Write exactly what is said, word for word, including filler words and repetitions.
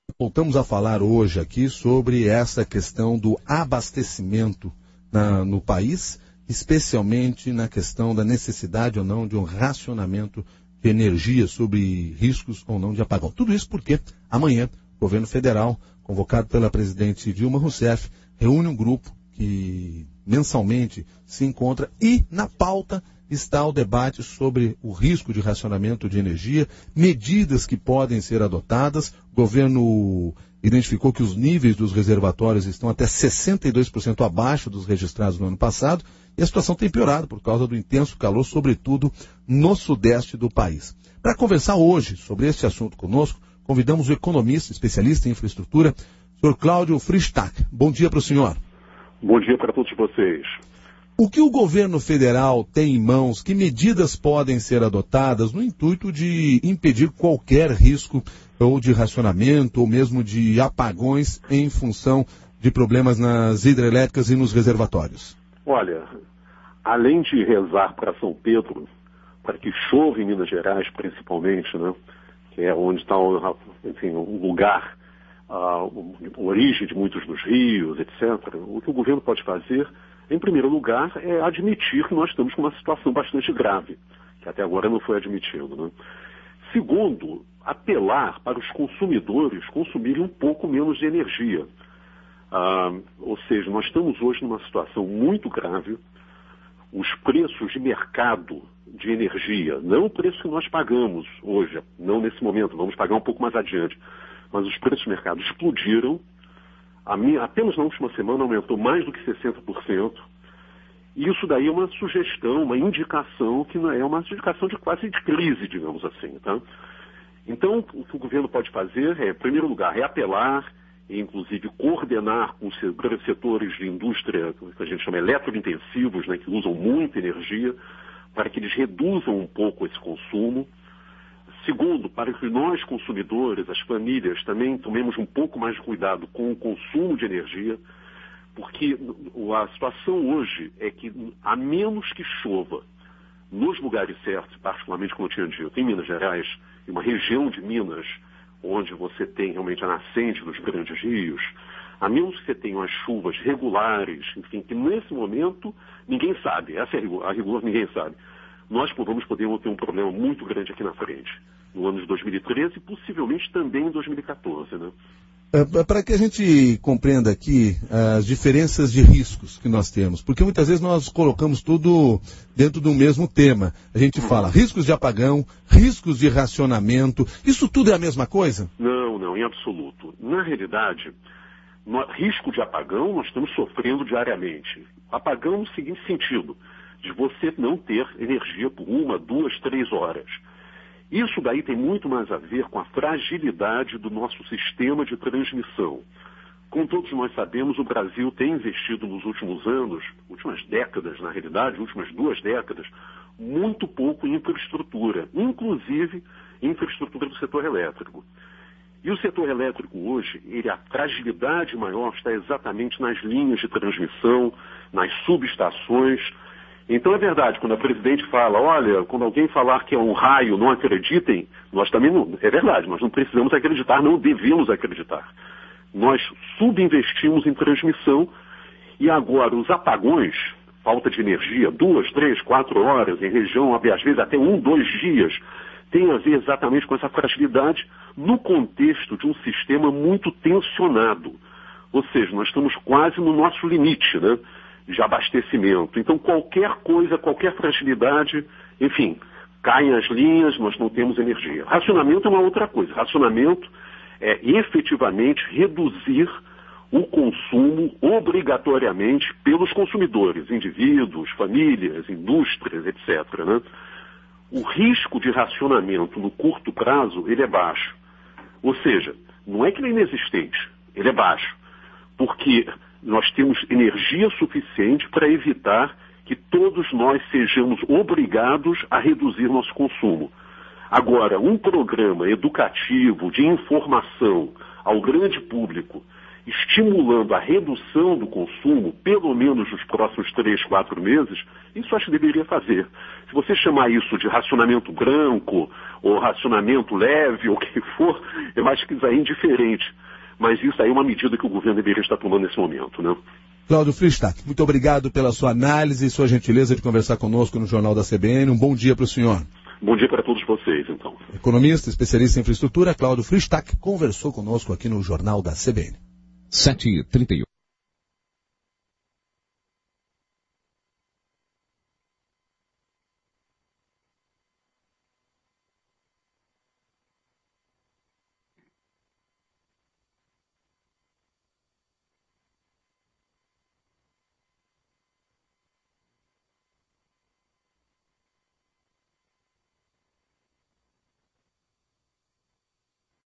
Voltamos a falar hoje aqui sobre essa questão do abastecimento na, no país, especialmente na questão da necessidade ou não de um racionamento de energia, sobre riscos ou não de apagão. Tudo isso porque amanhã o governo federal, convocado pela presidente Dilma Rousseff, reúne um grupo que mensalmente se encontra e na pauta está o debate sobre o risco de racionamento de energia, medidas que podem ser adotadas. O governo identificou que os níveis dos reservatórios estão até sessenta e dois por cento abaixo dos registrados no ano passado e a situação tem piorado por causa do intenso calor, sobretudo no sudeste do país. Para conversar hoje sobre este assunto conosco, convidamos o economista, especialista em infraestrutura, senhor Cláudio Freystack. Bom dia para o senhor. Bom dia para todos vocês. O que o governo federal tem em mãos, que medidas podem ser adotadas no intuito de impedir qualquer risco ou de racionamento ou mesmo de apagões em função de problemas nas hidrelétricas e nos reservatórios? Olha, além de rezar para São Pedro, para que chova em Minas Gerais principalmente, né, que é onde está enfim, o lugar, a origem de muitos dos rios, etcétera, o que o governo pode fazer, em primeiro lugar, é admitir que nós estamos com uma situação bastante grave, que até agora não foi admitido, né? Segundo, apelar para os consumidores consumirem um pouco menos de energia. Ah, ou seja, nós estamos hoje numa situação muito grave. Os preços de mercado de energia, não o preço que nós pagamos hoje, não nesse momento, vamos pagar um pouco mais adiante, mas os preços de mercado explodiram. A minha, apenas na última semana aumentou mais do que sessenta por cento. E isso daí é uma sugestão, uma indicação que não é uma indicação de quase de crise, digamos assim, tá? Então, o que o governo pode fazer é, em primeiro lugar, é apelar e, inclusive, coordenar com os grandes setores de indústria, que a gente chama eletrointensivos, né, que usam muita energia, para que eles reduzam um pouco esse consumo. Segundo, para que nós, consumidores, as famílias, também tomemos um pouco mais de cuidado com o consumo de energia, porque a situação hoje é que, a menos que chova nos lugares certos, particularmente, como eu tinha dito, em Minas Gerais, em uma região de Minas, onde você tem realmente a nascente dos grandes rios, a menos que você tenha as chuvas regulares, enfim, que nesse momento ninguém sabe, essa é a rigor, a rigor ninguém sabe, nós vamos poder ter um problema muito grande aqui na frente, no ano de dois mil e treze e possivelmente também em dois mil e quatorze, né? É, para que a gente compreenda aqui as diferenças de riscos que nós temos, porque muitas vezes nós colocamos tudo dentro do mesmo tema. A gente fala riscos de apagão, riscos de racionamento, isso tudo é a mesma coisa? Não, não, em absoluto. Na realidade, no risco de apagão nós estamos sofrendo diariamente. Apagão no seguinte sentido, de você não ter energia por uma, duas, três horas. Isso daí tem muito mais a ver com a fragilidade do nosso sistema de transmissão. Como todos nós sabemos, o Brasil tem investido nos últimos anos, últimas décadas, na realidade, últimas duas décadas, muito pouco em infraestrutura, inclusive infraestrutura do setor elétrico. E o setor elétrico hoje, ele, a fragilidade maior está exatamente nas linhas de transmissão, nas subestações. Então é verdade, quando a presidente fala, olha, quando alguém falar que é um raio, não acreditem, nós também não, é verdade, nós não precisamos acreditar, não devemos acreditar. Nós subinvestimos em transmissão e agora os apagões, falta de energia, duas, três, quatro horas em região, às vezes até um, dois dias, tem a ver exatamente com essa fragilidade no contexto de um sistema muito tensionado. Ou seja, nós estamos quase no nosso limite, né, de abastecimento. Então, qualquer coisa, qualquer fragilidade, enfim, caem as linhas, nós não temos energia. Racionamento é uma outra coisa. Racionamento é efetivamente reduzir o consumo obrigatoriamente pelos consumidores, indivíduos, famílias, indústrias, etcétera, né? O risco de racionamento no curto prazo, ele é baixo. Ou seja, não é que ele é inexistente, ele é baixo. Porque nós temos energia suficiente para evitar que todos nós sejamos obrigados a reduzir nosso consumo. Agora, um programa educativo de informação ao grande público estimulando a redução do consumo, pelo menos nos próximos três, quatro meses, isso acho que deveria fazer. Se você chamar isso de racionamento branco, ou racionamento leve, ou o que for, eu acho que isso aí é indiferente. Mas isso aí é uma medida que o governo deveria estar tomando nesse momento, né? Cláudio Fristac, muito obrigado pela sua análise e sua gentileza de conversar conosco no Jornal da C B N. Um bom dia para o senhor. Bom dia para todos vocês, então. Economista, especialista em infraestrutura, Cláudio Fristac, conversou conosco aqui no Jornal da C B N. sete e trinta e um.